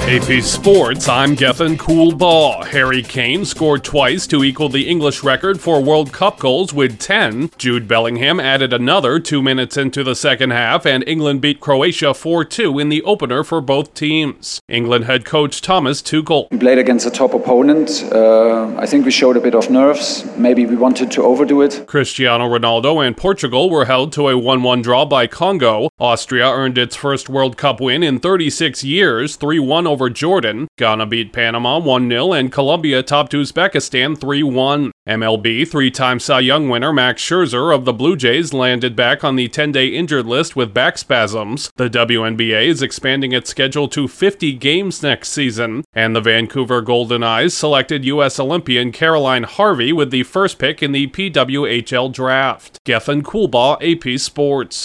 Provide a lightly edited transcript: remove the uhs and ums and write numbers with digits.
AP Sports, I'm Gethin Coolbaugh. Harry Kane scored twice to equal the English record for World Cup goals with 10. Jude Bellingham added another 2 minutes into the second half, and England beat Croatia 4-2 in the opener for both teams. England head coach Thomas Tuchel. We played against a top opponent. I think we showed a bit of nerves. Maybe we wanted to overdo it. Cristiano Ronaldo and Portugal were held to a 1-1 draw by Congo. Austria earned its first World Cup win in 36 years, 3-1 over Jordan. Ghana beat Panama 1-0, and Colombia topped Uzbekistan 3-1. MLB three-time Cy Young winner Max Scherzer of the Blue Jays landed back on the 10-day injured list with back spasms. The WNBA is expanding its schedule to 50 games next season, and the Vancouver Golden Eyes selected U.S. Olympian Caroline Harvey with the first pick in the PWHL draft. Gethin Coolbaugh, AP Sports.